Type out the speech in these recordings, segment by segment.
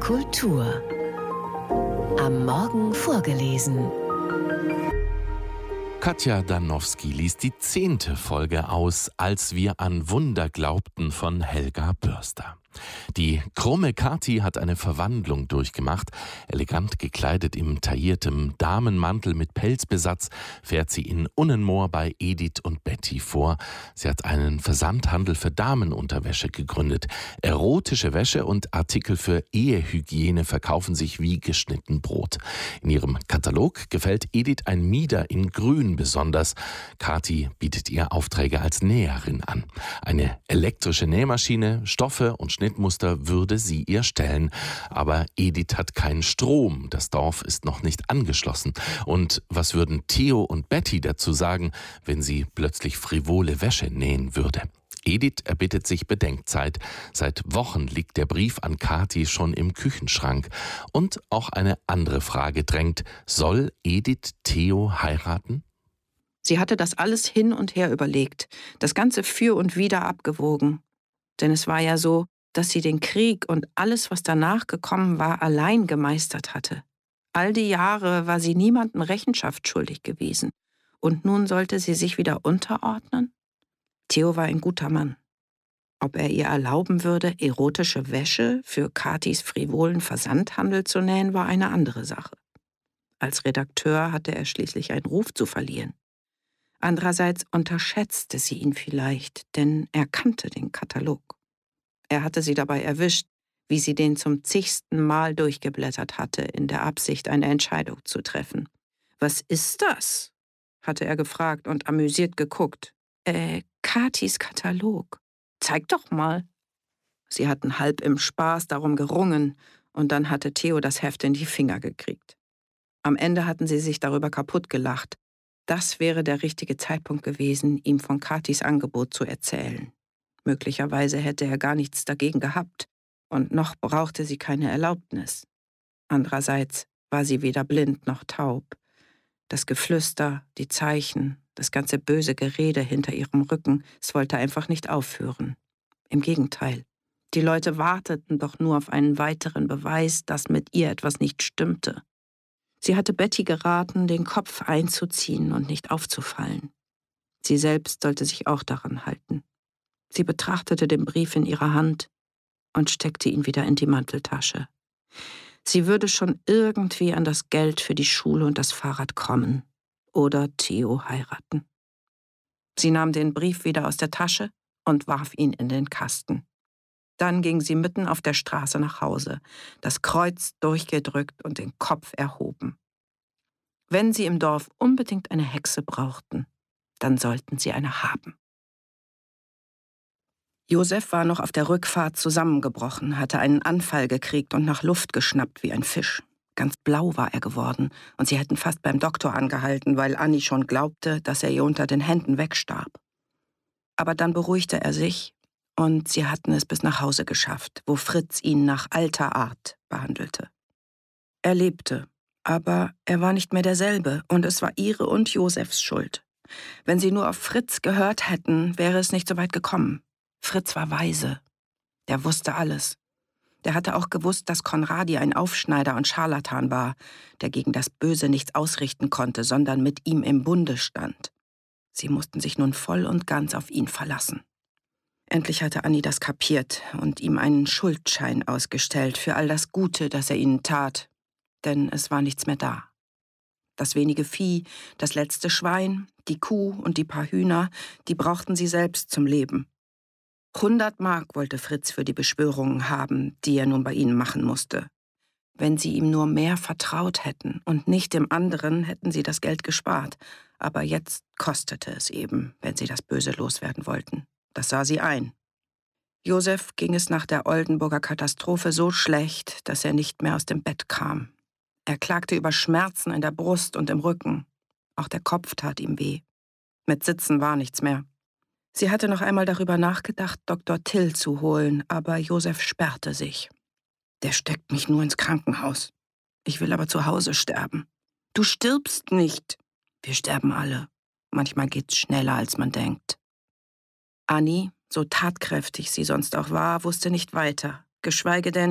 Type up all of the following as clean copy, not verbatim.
Kultur. Am Morgen vorgelesen. Katja Danowski liest die 10. Folge aus Als wir an Wunder glaubten von Helga Börster. Die krumme Kathi hat eine Verwandlung durchgemacht. Elegant gekleidet im tailliertem Damenmantel mit Pelzbesatz fährt sie in Unnenmoor bei Edith und Betty vor. Sie hat einen Versandhandel für Damenunterwäsche gegründet. Erotische Wäsche und Artikel für Ehehygiene verkaufen sich wie geschnitten Brot. In ihrem Katalog gefällt Edith ein Mieder in Grün besonders. Kathi bietet ihr Aufträge als Näherin an. Eine elektrische Nähmaschine, Stoffe und Schnittmuster würde sie ihr stellen. Aber Edith hat keinen Strom. Das Dorf ist noch nicht angeschlossen. Und was würden Theo und Betty dazu sagen, wenn sie plötzlich frivole Wäsche nähen würde? Edith erbittet sich Bedenkzeit. Seit Wochen liegt der Brief an Kathi schon im Küchenschrank. Und auch eine andere Frage drängt: Soll Edith Theo heiraten? Sie hatte das alles hin und her überlegt, das Ganze für und wider abgewogen. Denn es war ja so, dass sie den Krieg und alles, was danach gekommen war, allein gemeistert hatte. All die Jahre war sie niemandem Rechenschaft schuldig gewesen. Und nun sollte sie sich wieder unterordnen? Theo war ein guter Mann. Ob er ihr erlauben würde, erotische Wäsche für Kathis frivolen Versandhandel zu nähen, war eine andere Sache. Als Redakteur hatte er schließlich einen Ruf zu verlieren. Andererseits unterschätzte sie ihn vielleicht, denn er kannte den Katalog. Er hatte sie dabei erwischt, wie sie den zum zigsten Mal durchgeblättert hatte, in der Absicht, eine Entscheidung zu treffen. »Was ist das?« hatte er gefragt und amüsiert geguckt. Kathis Katalog. Zeig doch mal.« Sie hatten halb im Spaß darum gerungen, und dann hatte Theo das Heft in die Finger gekriegt. Am Ende hatten sie sich darüber kaputt gelacht. Das wäre der richtige Zeitpunkt gewesen, ihm von Kathis Angebot zu erzählen. Möglicherweise hätte er gar nichts dagegen gehabt, und noch brauchte sie keine Erlaubnis. Andererseits war sie weder blind noch taub. Das Geflüster, die Zeichen, das ganze böse Gerede hinter ihrem Rücken, es wollte einfach nicht aufhören. Im Gegenteil, die Leute warteten doch nur auf einen weiteren Beweis, dass mit ihr etwas nicht stimmte. Sie hatte Betty geraten, den Kopf einzuziehen und nicht aufzufallen. Sie selbst sollte sich auch daran halten. Sie betrachtete den Brief in ihrer Hand und steckte ihn wieder in die Manteltasche. Sie würde schon irgendwie an das Geld für die Schule und das Fahrrad kommen oder Theo heiraten. Sie nahm den Brief wieder aus der Tasche und warf ihn in den Kasten. Dann ging sie mitten auf der Straße nach Hause, das Kreuz durchgedrückt und den Kopf erhoben. Wenn sie im Dorf unbedingt eine Hexe brauchten, dann sollten sie eine haben. Josef war noch auf der Rückfahrt zusammengebrochen, hatte einen Anfall gekriegt und nach Luft geschnappt wie ein Fisch. Ganz blau war er geworden, und sie hätten fast beim Doktor angehalten, weil Anni schon glaubte, dass er ihr unter den Händen wegstarb. Aber dann beruhigte er sich, und sie hatten es bis nach Hause geschafft, wo Fritz ihn nach alter Art behandelte. Er lebte, aber er war nicht mehr derselbe, und es war ihre und Josefs Schuld. Wenn sie nur auf Fritz gehört hätten, wäre es nicht so weit gekommen. Fritz war weise. Der wusste alles. Der hatte auch gewusst, dass Konradi ein Aufschneider und Scharlatan war, der gegen das Böse nichts ausrichten konnte, sondern mit ihm im Bunde stand. Sie mussten sich nun voll und ganz auf ihn verlassen. Endlich hatte Anni das kapiert und ihm einen Schuldschein ausgestellt für all das Gute, das er ihnen tat, denn es war nichts mehr da. Das wenige Vieh, das letzte Schwein, die Kuh und die paar Hühner, die brauchten sie selbst zum Leben. 100 Mark wollte Fritz für die Beschwörungen haben, die er nun bei ihnen machen musste. Wenn sie ihm nur mehr vertraut hätten und nicht dem anderen, hätten sie das Geld gespart. Aber jetzt kostete es eben, wenn sie das Böse loswerden wollten. Das sah sie ein. Josef ging es nach der Oldenburger Katastrophe so schlecht, dass er nicht mehr aus dem Bett kam. Er klagte über Schmerzen in der Brust und im Rücken. Auch der Kopf tat ihm weh. Mit Sitzen war nichts mehr. Sie hatte noch einmal darüber nachgedacht, Dr. Till zu holen, aber Josef sperrte sich. »Der steckt mich nur ins Krankenhaus. Ich will aber zu Hause sterben.« »Du stirbst nicht.« »Wir sterben alle. Manchmal geht's schneller, als man denkt.« Anni, so tatkräftig sie sonst auch war, wusste nicht weiter, geschweige denn,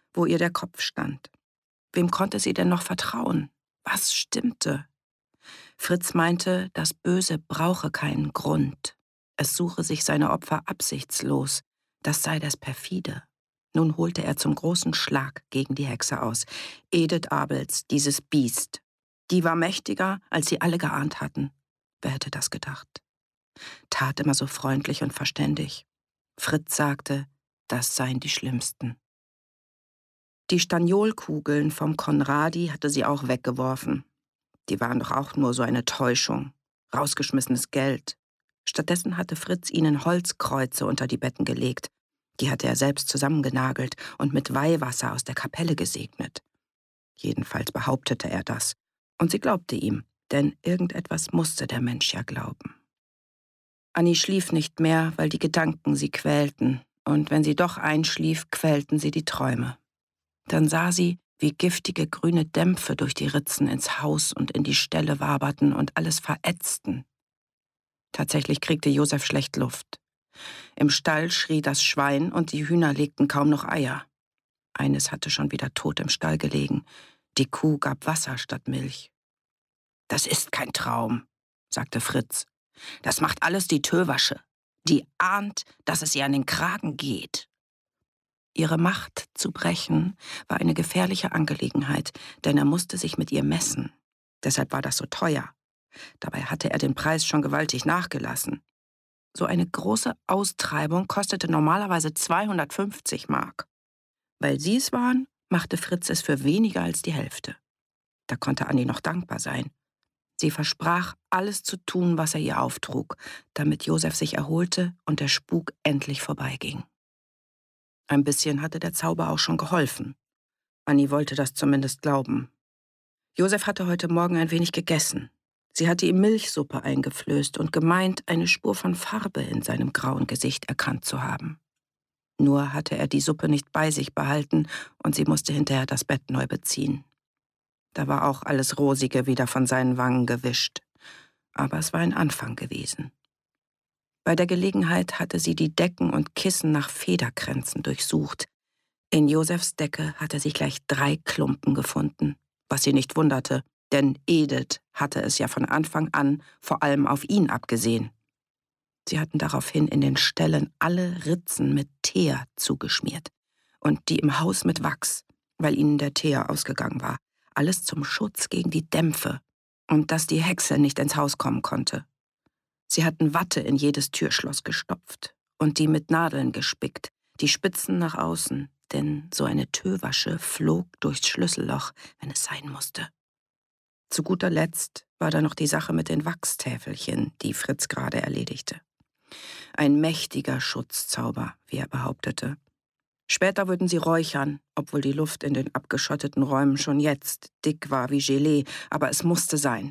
wo ihr der Kopf stand. Wem konnte sie denn noch vertrauen? Was stimmte? Fritz meinte, das Böse brauche keinen Grund. Es suche sich seine Opfer absichtslos. Das sei das Perfide. Nun holte er zum großen Schlag gegen die Hexe aus. Edith Abels, dieses Biest. Die war mächtiger, als sie alle geahnt hatten. Wer hätte das gedacht? Tat immer so freundlich und verständig. Fritz sagte, das seien die Schlimmsten. Die Staniolkugeln vom Konradi hatte sie auch weggeworfen. Die waren doch auch nur so eine Täuschung. Rausgeschmissenes Geld. Stattdessen hatte Fritz ihnen Holzkreuze unter die Betten gelegt. Die hatte er selbst zusammengenagelt und mit Weihwasser aus der Kapelle gesegnet. Jedenfalls behauptete er das. Und sie glaubte ihm, denn irgendetwas musste der Mensch ja glauben. Annie schlief nicht mehr, weil die Gedanken sie quälten. Und wenn sie doch einschlief, quälten sie die Träume. Dann sah sie, wie giftige grüne Dämpfe durch die Ritzen ins Haus und in die Ställe waberten und alles verätzten. Tatsächlich kriegte Josef schlecht Luft. Im Stall schrie das Schwein und die Hühner legten kaum noch Eier. Eines hatte schon wieder tot im Stall gelegen. Die Kuh gab Wasser statt Milch. »Das ist kein Traum«, sagte Fritz. »Das macht alles die Töwasche. Die ahnt, dass es ihr an den Kragen geht.« Ihre Macht zu brechen war eine gefährliche Angelegenheit, denn er musste sich mit ihr messen. Deshalb war das so teuer. Dabei hatte er den Preis schon gewaltig nachgelassen. So eine große Austreibung kostete normalerweise 250 Mark. Weil sie es waren, machte Fritz es für weniger als die Hälfte. Da konnte Annie noch dankbar sein. Sie versprach, alles zu tun, was er ihr auftrug, damit Josef sich erholte und der Spuk endlich vorbeiging. Ein bisschen hatte der Zauber auch schon geholfen. Annie wollte das zumindest glauben. Josef hatte heute Morgen ein wenig gegessen. Sie hatte ihm Milchsuppe eingeflößt und gemeint, eine Spur von Farbe in seinem grauen Gesicht erkannt zu haben. Nur hatte er die Suppe nicht bei sich behalten und sie musste hinterher das Bett neu beziehen. Da war auch alles Rosige wieder von seinen Wangen gewischt. Aber es war ein Anfang gewesen. Bei der Gelegenheit hatte sie die Decken und Kissen nach Federkränzen durchsucht. In Josefs Decke hatte sich gleich 3 Klumpen gefunden, was sie nicht wunderte, denn Edith hatte es ja von Anfang an vor allem auf ihn abgesehen. Sie hatten daraufhin in den Ställen alle Ritzen mit Teer zugeschmiert und die im Haus mit Wachs, weil ihnen der Teer ausgegangen war. Alles zum Schutz gegen die Dämpfe und dass die Hexe nicht ins Haus kommen konnte. Sie hatten Watte in jedes Türschloss gestopft und die mit Nadeln gespickt, die Spitzen nach außen, denn so eine Töwasche flog durchs Schlüsselloch, wenn es sein musste. Zu guter Letzt war da noch die Sache mit den Wachstäfelchen, die Fritz gerade erledigte. Ein mächtiger Schutzzauber, wie er behauptete. Später würden sie räuchern, obwohl die Luft in den abgeschotteten Räumen schon jetzt dick war wie Gelee, aber es musste sein.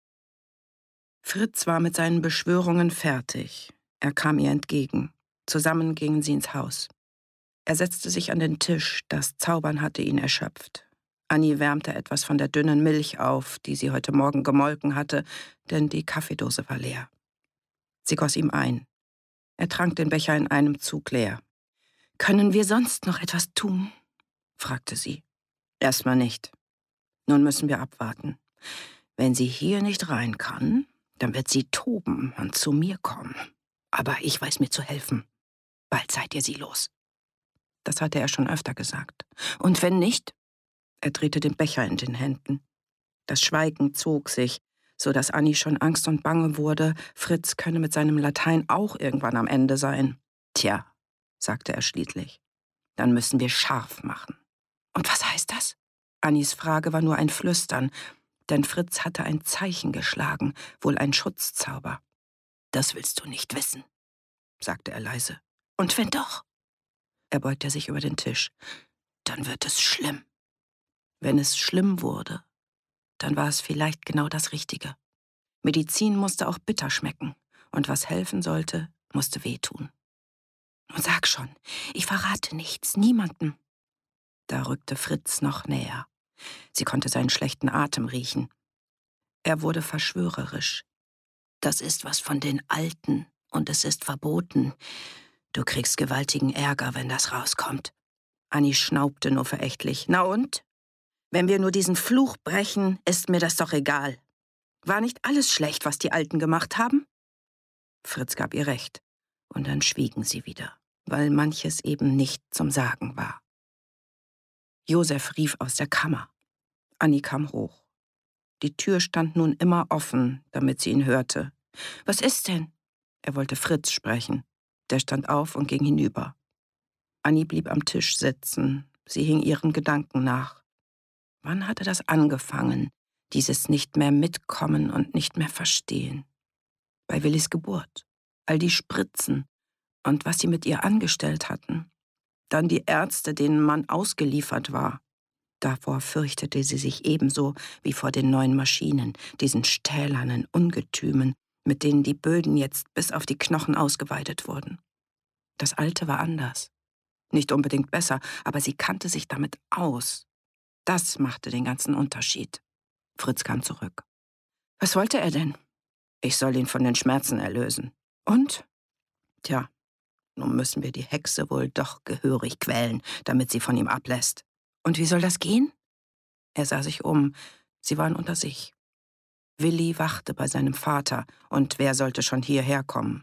Fritz war mit seinen Beschwörungen fertig. Er kam ihr entgegen. Zusammen gingen sie ins Haus. Er setzte sich an den Tisch, das Zaubern hatte ihn erschöpft. Annie wärmte etwas von der dünnen Milch auf, die sie heute Morgen gemolken hatte, denn die Kaffeedose war leer. Sie goss ihm ein. Er trank den Becher in einem Zug leer. »Können wir sonst noch etwas tun?« fragte sie. »Erstmal nicht. Nun müssen wir abwarten. Wenn sie hier nicht rein kann, dann wird sie toben und zu mir kommen. Aber ich weiß mir zu helfen. Bald seid ihr sie los.« Das hatte er schon öfter gesagt. »Und wenn nicht?« Er drehte den Becher in den Händen. Das Schweigen zog sich, so dass Annie schon Angst und Bange wurde, Fritz könne mit seinem Latein auch irgendwann am Ende sein. »Tja«, sagte er schließlich, »dann müssen wir scharf machen.« »Und was heißt das?« Annies Frage war nur ein Flüstern, denn Fritz hatte ein Zeichen geschlagen, wohl ein Schutzzauber. »Das willst du nicht wissen«, sagte er leise. »Und wenn doch?« Er beugte sich über den Tisch. »Dann wird es schlimm.« Wenn es schlimm wurde, dann war es vielleicht genau das Richtige. Medizin musste auch bitter schmecken, und was helfen sollte, musste wehtun. »Nun sag schon, ich verrate nichts, niemandem.« Da rückte Fritz noch näher. Sie konnte seinen schlechten Atem riechen. Er wurde verschwörerisch. »Das ist was von den Alten, und es ist verboten. Du kriegst gewaltigen Ärger, wenn das rauskommt. Annie schnaubte nur verächtlich. »Na und? Wenn wir nur diesen Fluch brechen, ist mir das doch egal. War nicht alles schlecht, was die Alten gemacht haben?« Fritz gab ihr recht. Und dann schwiegen sie wieder, weil manches eben nicht zum Sagen war. Josef rief aus der Kammer. Annie kam hoch. Die Tür stand nun immer offen, damit sie ihn hörte. »Was ist denn?« Er wollte Fritz sprechen. Der stand auf und ging hinüber. Annie blieb am Tisch sitzen. Sie hing ihren Gedanken nach. Wann hatte das angefangen, dieses nicht mehr mitkommen und nicht mehr verstehen? Bei Willis Geburt. All die Spritzen und was sie mit ihr angestellt hatten. Dann die Ärzte, denen man ausgeliefert war. Davor fürchtete sie sich ebenso wie vor den neuen Maschinen, diesen stählernen Ungetümen, mit denen die Böden jetzt bis auf die Knochen ausgeweidet wurden. Das Alte war anders. Nicht unbedingt besser, aber sie kannte sich damit aus. Das machte den ganzen Unterschied. Fritz kam zurück. »Was wollte er denn?« »Ich soll ihn von den Schmerzen erlösen.« »Und?« »Tja, nun müssen wir die Hexe wohl doch gehörig quälen, damit sie von ihm ablässt.« »Und wie soll das gehen?« Er sah sich um. Sie waren unter sich. Willi wachte bei seinem Vater, und wer sollte schon hierher kommen?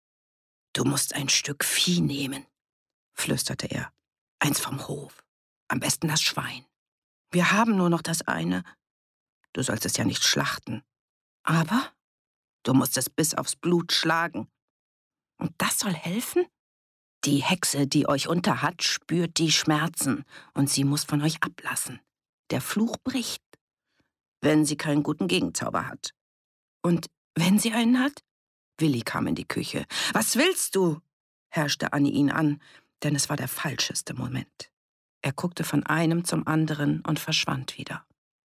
»Du musst ein Stück Vieh nehmen«, flüsterte er. »Eins vom Hof. Am besten das Schwein. Wir haben nur noch das eine. Du sollst es ja nicht schlachten. Aber du musst es bis aufs Blut schlagen. Und das soll helfen? Die Hexe, die euch unterhat, spürt die Schmerzen, und sie muss von euch ablassen. Der Fluch bricht, wenn sie keinen guten Gegenzauber hat. Und wenn sie einen hat?« Willi kam in die Küche. »Was willst du?« herrschte Annie ihn an, denn es war der falscheste Moment. Er guckte von einem zum anderen und verschwand wieder.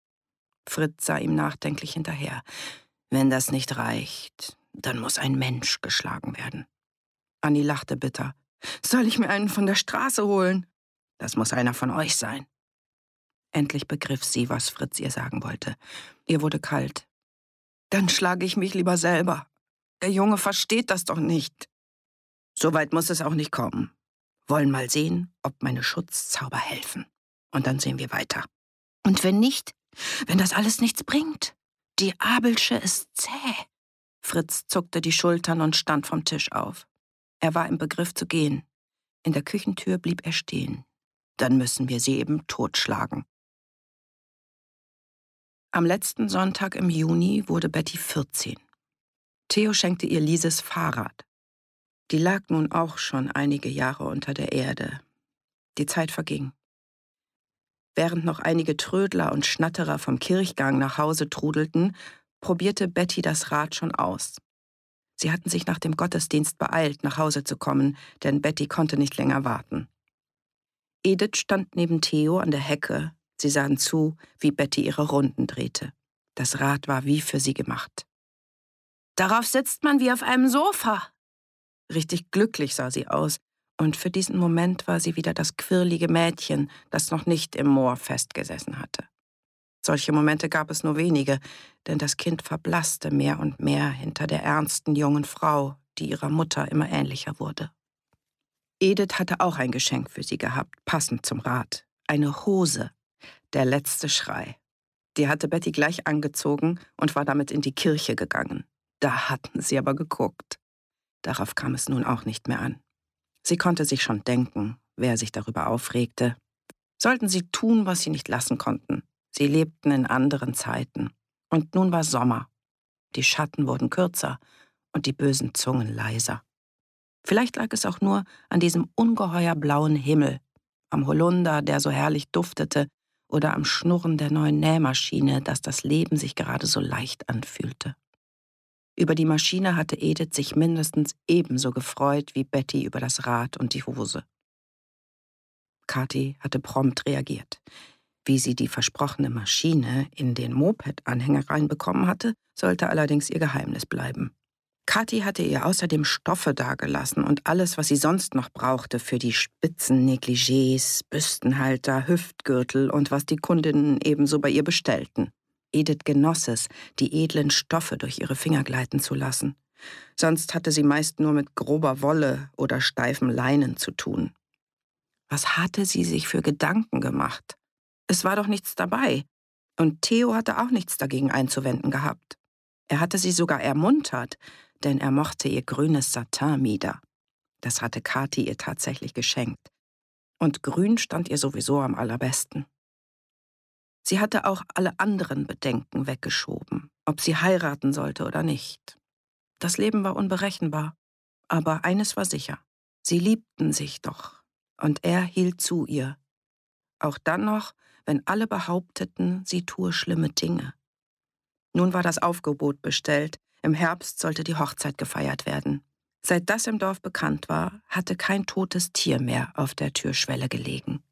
Fritz sah ihm nachdenklich hinterher. »Wenn das nicht reicht, dann muss ein Mensch geschlagen werden.« Annie lachte bitter. »Soll ich mir einen von der Straße holen?« »Das muss einer von euch sein.« Endlich begriff sie, was Fritz ihr sagen wollte. Ihr wurde kalt. »Dann schlage ich mich lieber selber. Der Junge versteht das doch nicht.« »So weit muss es auch nicht kommen. Wollen mal sehen, ob meine Schutzzauber helfen. Und dann sehen wir weiter. Und wenn nicht, wenn das alles nichts bringt? Die Abelsche ist zäh.« Fritz zuckte die Schultern und stand vom Tisch auf. Er war im Begriff zu gehen. In der Küchentür blieb er stehen. »Dann müssen wir sie eben totschlagen.« Am letzten Sonntag im Juni wurde Betty 14. Theo schenkte ihr Lises Fahrrad. Die lag nun auch schon einige Jahre unter der Erde. Die Zeit verging. Während noch einige Trödler und Schnatterer vom Kirchgang nach Hause trudelten, probierte Betty das Rad schon aus. Sie hatten sich nach dem Gottesdienst beeilt, nach Hause zu kommen, denn Betty konnte nicht länger warten. Edith stand neben Theo an der Hecke. Sie sahen zu, wie Betty ihre Runden drehte. Das Rad war wie für sie gemacht. »Darauf sitzt man wie auf einem Sofa.« Richtig glücklich sah sie aus, und für diesen Moment war sie wieder das quirlige Mädchen, das noch nicht im Moor festgesessen hatte. Solche Momente gab es nur wenige, denn das Kind verblasste mehr und mehr hinter der ernsten jungen Frau, die ihrer Mutter immer ähnlicher wurde. Edith hatte auch ein Geschenk für sie gehabt, passend zum Rad. Eine Hose, der letzte Schrei. Die hatte Betty gleich angezogen und war damit in die Kirche gegangen. Da hatten sie aber geguckt. Darauf kam es nun auch nicht mehr an. Sie konnte sich schon denken, wer sich darüber aufregte. Sollten sie tun, was sie nicht lassen konnten. Sie lebten in anderen Zeiten. Und nun war Sommer. Die Schatten wurden kürzer und die bösen Zungen leiser. Vielleicht lag es auch nur an diesem ungeheuer blauen Himmel, am Holunder, der so herrlich duftete, oder am Schnurren der neuen Nähmaschine, dass das Leben sich gerade so leicht anfühlte. Über die Maschine hatte Edith sich mindestens ebenso gefreut wie Betty über das Rad und die Hose. Kathi hatte prompt reagiert. Wie sie die versprochene Maschine in den Moped-Anhänger reinbekommen hatte, sollte allerdings ihr Geheimnis bleiben. Kathi hatte ihr außerdem Stoffe dagelassen und alles, was sie sonst noch brauchte für die spitzen Negligés, Büstenhalter, Hüftgürtel und was die Kundinnen ebenso bei ihr bestellten. Edith genoss es, die edlen Stoffe durch ihre Finger gleiten zu lassen. Sonst hatte sie meist nur mit grober Wolle oder steifen Leinen zu tun. Was hatte sie sich für Gedanken gemacht? Es war doch nichts dabei. Und Theo hatte auch nichts dagegen einzuwenden gehabt. Er hatte sie sogar ermuntert, denn er mochte ihr grünes Satinmieder. Das hatte Kathi ihr tatsächlich geschenkt. Und grün stand ihr sowieso am allerbesten. Sie hatte auch alle anderen Bedenken weggeschoben, ob sie heiraten sollte oder nicht. Das Leben war unberechenbar, aber eines war sicher: Sie liebten sich doch, und er hielt zu ihr. Auch dann noch, wenn alle behaupteten, sie tue schlimme Dinge. Nun war das Aufgebot bestellt, im Herbst sollte die Hochzeit gefeiert werden. Seit das im Dorf bekannt war, hatte kein totes Tier mehr auf der Türschwelle gelegen.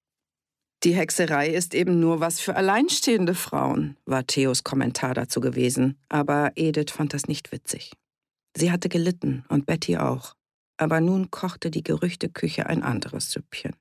»Die Hexerei ist eben nur was für alleinstehende Frauen«, war Theos Kommentar dazu gewesen, aber Edith fand das nicht witzig. Sie hatte gelitten und Betty auch, aber nun kochte die Gerüchteküche ein anderes Süppchen.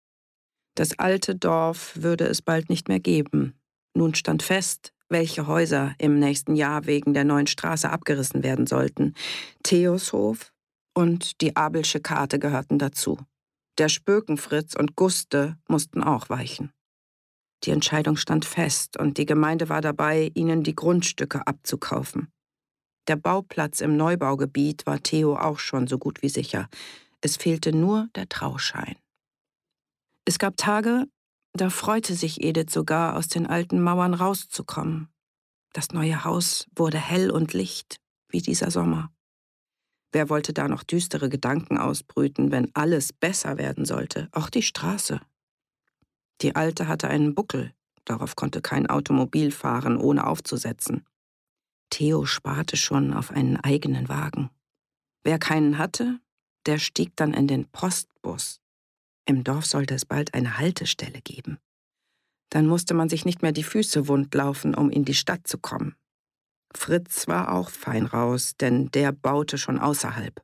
Das alte Dorf würde es bald nicht mehr geben. Nun stand fest, welche Häuser im nächsten Jahr wegen der neuen Straße abgerissen werden sollten. Theos Hof und die Abelsche Karte gehörten dazu. Der Spökenfritz und Guste mussten auch weichen. Die Entscheidung stand fest und die Gemeinde war dabei, ihnen die Grundstücke abzukaufen. Der Bauplatz im Neubaugebiet war Theo auch schon so gut wie sicher. Es fehlte nur der Trauschein. Es gab Tage, da freute sich Edith sogar, aus den alten Mauern rauszukommen. Das neue Haus wurde hell und licht, wie dieser Sommer. Wer wollte da noch düstere Gedanken ausbrüten, wenn alles besser werden sollte, auch die Straße? Die Alte hatte einen Buckel, darauf konnte kein Automobil fahren, ohne aufzusetzen. Theo sparte schon auf einen eigenen Wagen. Wer keinen hatte, der stieg dann in den Postbus. Im Dorf sollte es bald eine Haltestelle geben. Dann musste man sich nicht mehr die Füße wund laufen, um in die Stadt zu kommen. Fritz war auch fein raus, denn der baute schon außerhalb.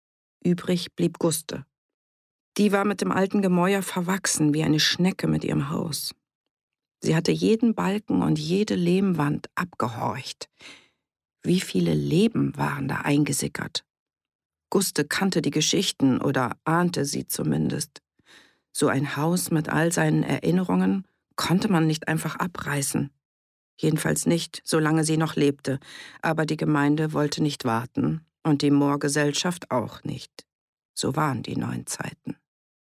Übrig blieb Guste. Die war mit dem alten Gemäuer verwachsen wie eine Schnecke mit ihrem Haus. Sie hatte jeden Balken und jede Lehmwand abgehorcht. Wie viele Leben waren da eingesickert? Guste kannte die Geschichten oder ahnte sie zumindest. So ein Haus mit all seinen Erinnerungen konnte man nicht einfach abreißen. Jedenfalls nicht, solange sie noch lebte. Aber die Gemeinde wollte nicht warten und die Moorgesellschaft auch nicht. So waren die neuen Zeiten.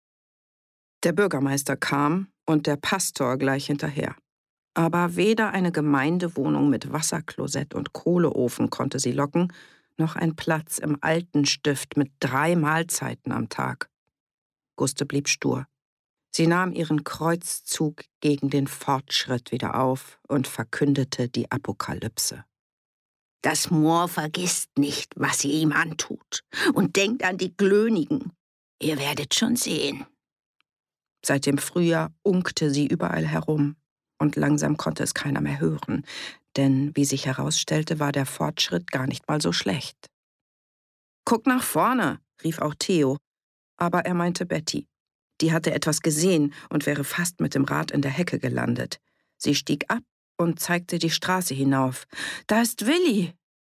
Der Bürgermeister kam und der Pastor gleich hinterher. Aber weder eine Gemeindewohnung mit Wasserklosett und Kohleofen konnte sie locken, noch ein Platz im alten Stift mit 3 Mahlzeiten am Tag. Guste blieb stur. Sie nahm ihren Kreuzzug gegen den Fortschritt wieder auf und verkündete die Apokalypse. Das Moor vergisst nicht, was ihr ihm antut, und denkt an die Glönigen. Ihr werdet schon sehen. Seit dem Frühjahr unkte sie überall herum, und langsam konnte es keiner mehr hören, denn, wie sich herausstellte, war der Fortschritt gar nicht mal so schlecht. »Guck nach vorne«, rief auch Theo, aber er meinte Betty. Die hatte etwas gesehen und wäre fast mit dem Rad in der Hecke gelandet. Sie stieg ab und zeigte die Straße hinauf. »Da ist Willi!«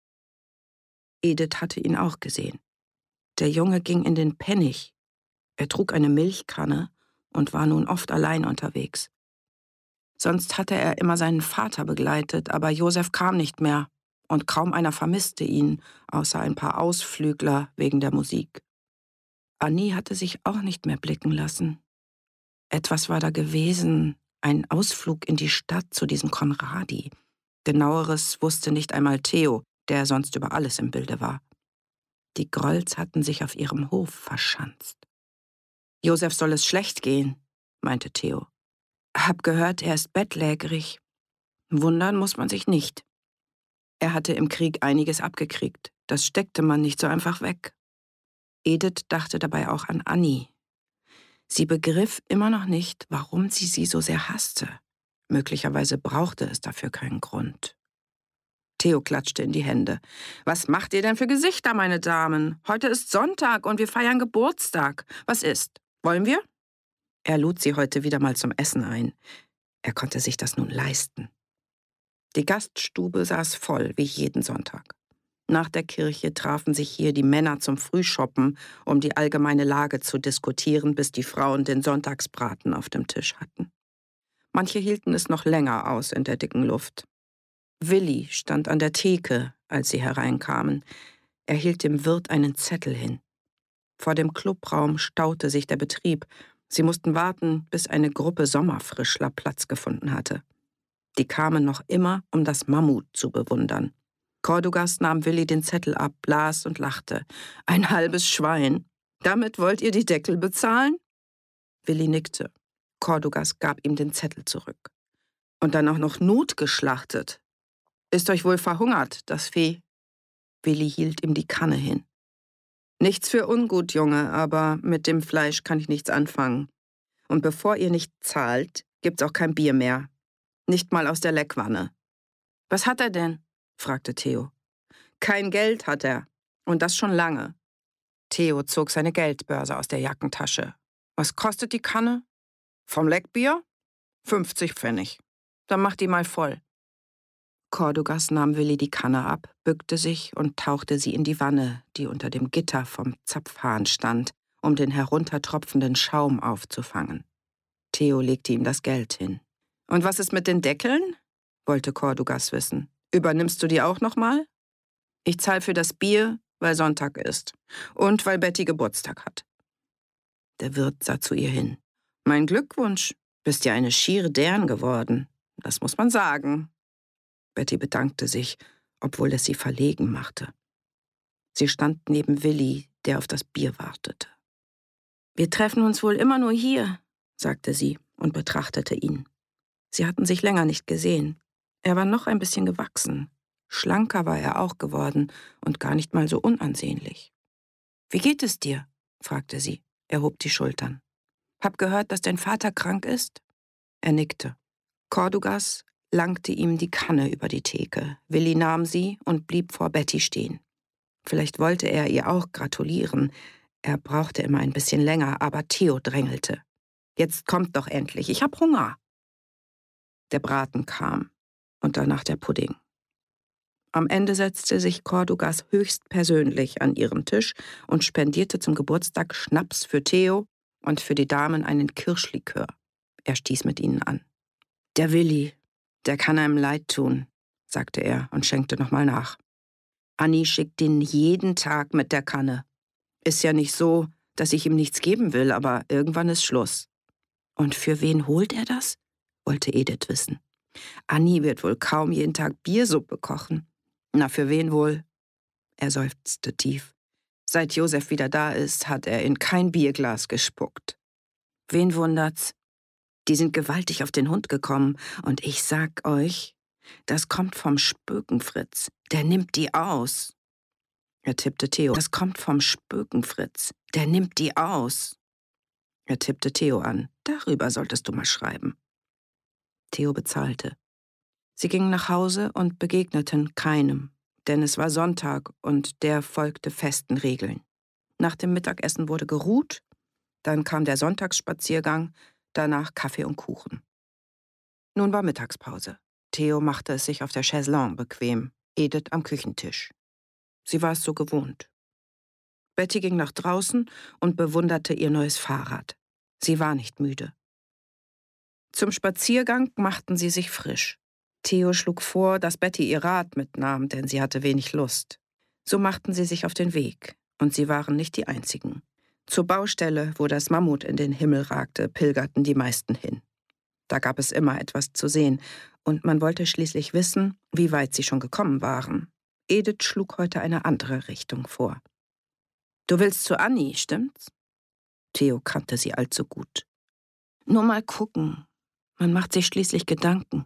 Edith hatte ihn auch gesehen. Der Junge ging in den Pennig. Er trug eine Milchkanne und war nun oft allein unterwegs. Sonst hatte er immer seinen Vater begleitet, aber Josef kam nicht mehr und kaum einer vermisste ihn, außer ein paar Ausflügler wegen der Musik. Annie hatte sich auch nicht mehr blicken lassen. Etwas war da gewesen, ein Ausflug in die Stadt zu diesem Konradi. Genaueres wusste nicht einmal Theo, der sonst über alles im Bilde war. Die Grolls hatten sich auf ihrem Hof verschanzt. »Josef soll es schlecht gehen«, meinte Theo. »Hab gehört, er ist bettlägerig. Wundern muss man sich nicht. Er hatte im Krieg einiges abgekriegt. Das steckte man nicht so einfach weg.« Edith dachte dabei auch an Annie. Sie begriff immer noch nicht, warum sie so sehr hasste. Möglicherweise brauchte es dafür keinen Grund. Theo klatschte in die Hände. »Was macht ihr denn für Gesichter, meine Damen? Heute ist Sonntag und wir feiern Geburtstag. Was ist? Wollen wir?« Er lud sie heute wieder mal zum Essen ein. Er konnte sich das nun leisten. Die Gaststube saß voll, wie jeden Sonntag. Nach der Kirche trafen sich hier die Männer zum Frühschoppen, um die allgemeine Lage zu diskutieren, bis die Frauen den Sonntagsbraten auf dem Tisch hatten. Manche hielten es noch länger aus in der dicken Luft. Willi stand an der Theke, als sie hereinkamen. Er hielt dem Wirt einen Zettel hin. Vor dem Clubraum staute sich der Betrieb. Sie mussten warten, bis eine Gruppe Sommerfrischler Platz gefunden hatte. Die kamen noch immer, um das Mammut zu bewundern. Cordugas nahm Willi den Zettel ab, las und lachte. »Ein halbes Schwein. Damit wollt ihr die Deckel bezahlen?« Willi nickte. Cordugas gab ihm den Zettel zurück. »Und dann auch noch Nut geschlachtet. Ist euch wohl verhungert, das Vieh?« Willi hielt ihm die Kanne hin. »Nichts für ungut, Junge, aber mit dem Fleisch kann ich nichts anfangen. Und bevor ihr nicht zahlt, gibt's auch kein Bier mehr. Nicht mal aus der Leckwanne.« »Was hat er denn?« fragte Theo. »Kein Geld hat er. Und das schon lange.« Theo zog seine Geldbörse aus der Jackentasche. »Was kostet die Kanne?« »Vom Leckbier? 50 Pfennig. Dann mach die mal voll.« Cordugas nahm Willi die Kanne ab, bückte sich und tauchte sie in die Wanne, die unter dem Gitter vom Zapfhahn stand, um den heruntertropfenden Schaum aufzufangen. Theo legte ihm das Geld hin. »Und was ist mit den Deckeln?« wollte Cordugas wissen. »Übernimmst du die auch noch mal?« »Ich zahl für das Bier, weil Sonntag ist. Und weil Betty Geburtstag hat.« Der Wirt sah zu ihr hin. »Mein Glückwunsch. Bist ja eine schiere Dern geworden. Das muss man sagen.« Betty bedankte sich, obwohl es sie verlegen machte. Sie stand neben Willi, der auf das Bier wartete. »Wir treffen uns wohl immer nur hier«, sagte sie und betrachtete ihn. Sie hatten sich länger nicht gesehen. Er war noch ein bisschen gewachsen. Schlanker war er auch geworden und gar nicht mal so unansehnlich. »Wie geht es dir?« fragte sie. Er hob die Schultern. »Hab gehört, dass dein Vater krank ist?« Er nickte. Cordugas langte ihm die Kanne über die Theke. Willi nahm sie und blieb vor Betty stehen. Vielleicht wollte er ihr auch gratulieren. Er brauchte immer ein bisschen länger, aber Theo drängelte. »Jetzt kommt doch endlich, ich hab Hunger.« Der Braten kam und danach der Pudding. Am Ende setzte sich Cordugas höchstpersönlich an ihren Tisch und spendierte zum Geburtstag Schnaps für Theo und für die Damen einen Kirschlikör. Er stieß mit ihnen an. »Der Willi, der kann einem leid tun«, sagte er und schenkte nochmal nach. »Anni schickt ihn jeden Tag mit der Kanne. Ist ja nicht so, dass ich ihm nichts geben will, aber irgendwann ist Schluss.« »Und für wen holt er das?« wollte Edith wissen. »Anni wird wohl kaum jeden Tag Biersuppe kochen.« »Na, für wen wohl?« Er seufzte tief. »Seit Josef wieder da ist, hat er in kein Bierglas gespuckt.« »Wen wundert's? Die sind gewaltig auf den Hund gekommen. Und ich sag euch, das kommt vom Spökenfritz. Der nimmt die aus.« Er tippte Theo. »Das kommt vom Spökenfritz. Der nimmt die aus.« Er tippte Theo an. »Darüber solltest du mal schreiben.« Theo bezahlte. Sie gingen nach Hause und begegneten keinem, denn es war Sonntag und der folgte festen Regeln. Nach dem Mittagessen wurde geruht, dann kam der Sonntagsspaziergang, danach Kaffee und Kuchen. Nun war Mittagspause. Theo machte es sich auf der Chaiselongue bequem, Edith am Küchentisch. Sie war es so gewohnt. Betty ging nach draußen und bewunderte ihr neues Fahrrad. Sie war nicht müde. Zum Spaziergang machten sie sich frisch. Theo schlug vor, dass Betty ihr Rad mitnahm, denn sie hatte wenig Lust. So machten sie sich auf den Weg, und sie waren nicht die Einzigen. Zur Baustelle, wo das Mammut in den Himmel ragte, pilgerten die meisten hin. Da gab es immer etwas zu sehen, und man wollte schließlich wissen, wie weit sie schon gekommen waren. Edith schlug heute eine andere Richtung vor. »Du willst zu Anni, stimmt's?« Theo kannte sie allzu gut. »Nur mal gucken. Man macht sich schließlich Gedanken.«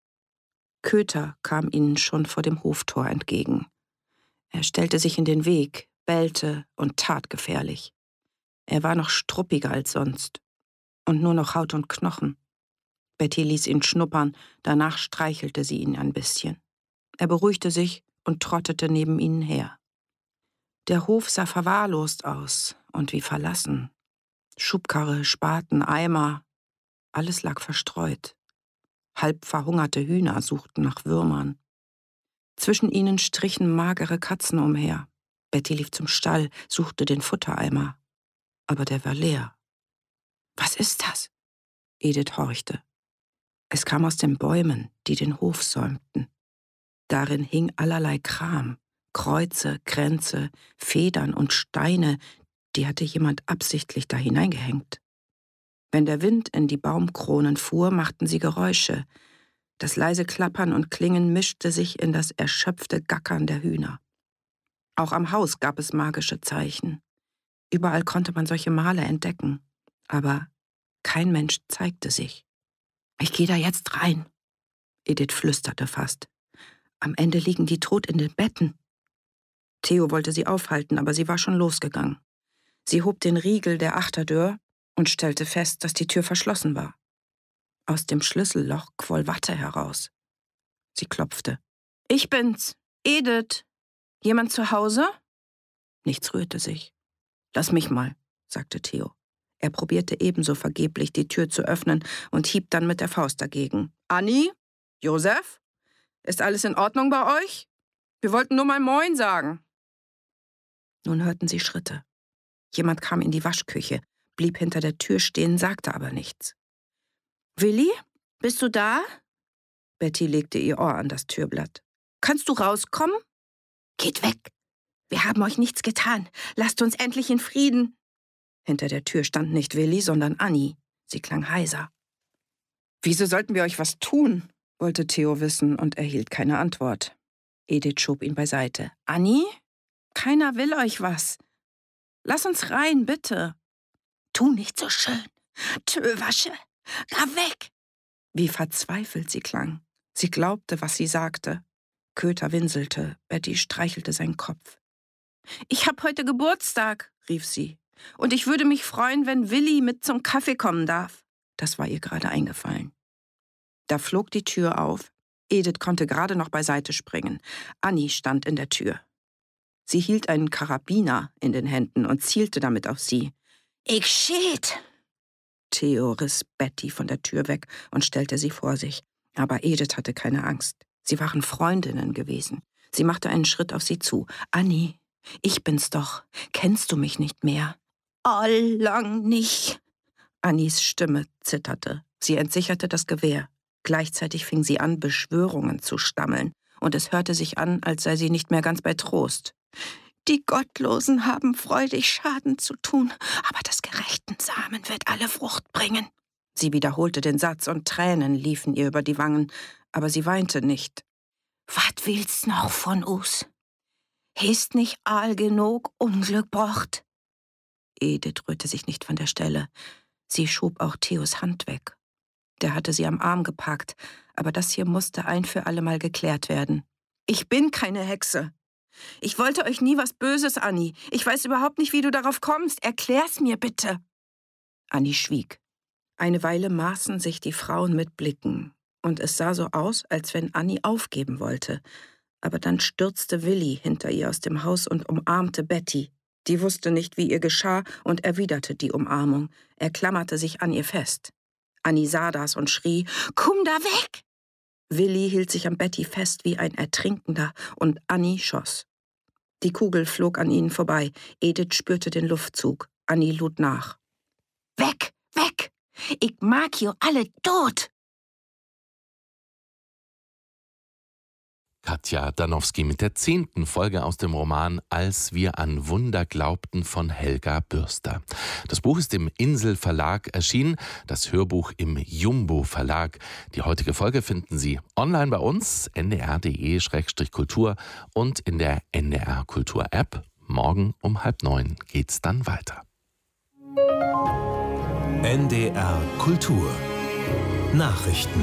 Köter kam ihnen schon vor dem Hoftor entgegen. Er stellte sich in den Weg, bellte und tat gefährlich. Er war noch struppiger als sonst und nur noch Haut und Knochen. Betty ließ ihn schnuppern, danach streichelte sie ihn ein bisschen. Er beruhigte sich und trottete neben ihnen her. Der Hof sah verwahrlost aus und wie verlassen. Schubkarre, Spaten, Eimer, alles lag verstreut. Halb verhungerte Hühner suchten nach Würmern. Zwischen ihnen strichen magere Katzen umher. Betty lief zum Stall, suchte den Futtereimer. Aber der war leer. »Was ist das?« Edith horchte. Es kam aus den Bäumen, die den Hof säumten. Darin hing allerlei Kram, Kreuze, Kränze, Federn und Steine, die hatte jemand absichtlich da hineingehängt. Wenn der Wind in die Baumkronen fuhr, machten sie Geräusche. Das leise Klappern und Klingen mischte sich in das erschöpfte Gackern der Hühner. Auch am Haus gab es magische Zeichen. Überall konnte man solche Male entdecken. Aber kein Mensch zeigte sich. »Ich gehe da jetzt rein«, Edith flüsterte fast. »Am Ende liegen die tot in den Betten.« Theo wollte sie aufhalten, aber sie war schon losgegangen. Sie hob den Riegel der Achterdeur und stellte fest, dass die Tür verschlossen war. Aus dem Schlüsselloch quoll Watte heraus. Sie klopfte. »Ich bin's, Edith. Jemand zu Hause?« Nichts rührte sich. »Lass mich mal«, sagte Theo. Er probierte ebenso vergeblich, die Tür zu öffnen und hieb dann mit der Faust dagegen. »Anni? Josef? Ist alles in Ordnung bei euch? Wir wollten nur mal Moin sagen.« Nun hörten sie Schritte. Jemand kam in die Waschküche, blieb hinter der Tür stehen, sagte aber nichts. »Willi, bist du da?« Betty legte ihr Ohr an das Türblatt. »Kannst du rauskommen?« »Geht weg! Wir haben euch nichts getan. Lasst uns endlich in Frieden.« Hinter der Tür stand nicht Willi, sondern Anni. Sie klang heiser. »Wieso sollten wir euch was tun?« wollte Theo wissen und erhielt keine Antwort. Edith schob ihn beiseite. »Anni? Keiner will euch was. Lass uns rein, bitte.« »Tu nicht so schön. Töwasche. Geh weg!« Wie verzweifelt sie klang. Sie glaubte, was sie sagte. Köter winselte. Betty streichelte seinen Kopf. »Ich hab heute Geburtstag«, rief sie. »Und ich würde mich freuen, wenn Willi mit zum Kaffee kommen darf.« Das war ihr gerade eingefallen. Da flog die Tür auf. Edith konnte gerade noch beiseite springen. Anni stand in der Tür. Sie hielt einen Karabiner in den Händen und zielte damit auf sie. »Ich schied!« Theo riss Betty von der Tür weg und stellte sie vor sich. Aber Edith hatte keine Angst. Sie waren Freundinnen gewesen. Sie machte einen Schritt auf sie zu. »Anni, ich bin's doch. Kennst du mich nicht mehr?« »Lang nicht.« Annis Stimme zitterte. Sie entsicherte das Gewehr. Gleichzeitig fing sie an, Beschwörungen zu stammeln. Und es hörte sich an, als sei sie nicht mehr ganz bei Trost. »Die Gottlosen haben freudig Schaden zu tun, aber des gerechten Samen wird alle Frucht bringen.« Sie wiederholte den Satz und Tränen liefen ihr über die Wangen, aber sie weinte nicht. »Wat willst noch von us? Hist nicht all genug Unglück brocht?« Edith rührte sich nicht von der Stelle. Sie schob auch Theos Hand weg. Der hatte sie am Arm gepackt, aber das hier musste ein für allemal geklärt werden. »Ich bin keine Hexe. Ich wollte euch nie was Böses, Anni. Ich weiß überhaupt nicht, wie du darauf kommst. Erklär's mir bitte.« Anni schwieg. Eine Weile maßen sich die Frauen mit Blicken, und es sah so aus, als wenn Anni aufgeben wollte. Aber dann stürzte Willi hinter ihr aus dem Haus und umarmte Betty. Die wusste nicht, wie ihr geschah, und erwiderte die Umarmung. Er klammerte sich an ihr fest. Anni sah das und schrie, »Komm da weg!« Willi hielt sich an Betty fest wie ein Ertrinkender, und Anni schoss. Die Kugel flog an ihnen vorbei. Edith spürte den Luftzug. Anni lud nach. »Weg, weg! Ich mag jo alle tot!« Katja Danowski mit der 10. Folge aus dem Roman »Als wir an Wunder glaubten« von Helga Bürster. Das Buch ist im Insel Verlag erschienen, das Hörbuch im Jumbo Verlag. Die heutige Folge finden Sie online bei uns, ndr.de/kultur und in der NDR Kultur App. Morgen um 8:30 geht's dann weiter. NDR Kultur Nachrichten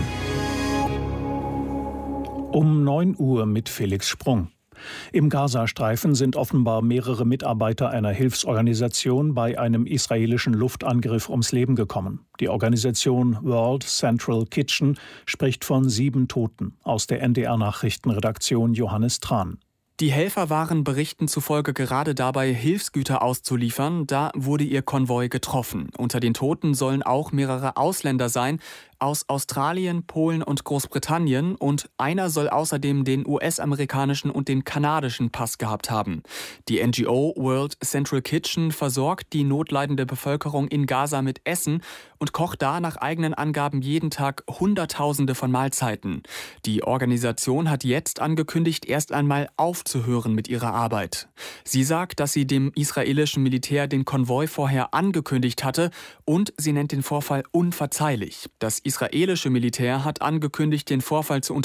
Um 9 Uhr mit Felix Sprung. Im Gazastreifen sind offenbar mehrere Mitarbeiter einer Hilfsorganisation bei einem israelischen Luftangriff ums Leben gekommen. Die Organisation World Central Kitchen spricht von 7 Toten. Aus der NDR-Nachrichtenredaktion Johannes Tran. Die Helfer waren Berichten zufolge gerade dabei, Hilfsgüter auszuliefern. Da wurde ihr Konvoi getroffen. Unter den Toten sollen auch mehrere Ausländer sein. aus Australien, Polen und Großbritannien und einer soll außerdem den US-amerikanischen und den kanadischen Pass gehabt haben. Die NGO World Central Kitchen versorgt die notleidende Bevölkerung in Gaza mit Essen und kocht da nach eigenen Angaben jeden Tag Hunderttausende von Mahlzeiten. Die Organisation hat jetzt angekündigt, erst einmal aufzuhören mit ihrer Arbeit. Sie sagt, dass sie dem israelischen Militär den Konvoi vorher angekündigt hatte und sie nennt den Vorfall unverzeihlich. Das israelische Militär hat angekündigt, den Vorfall zu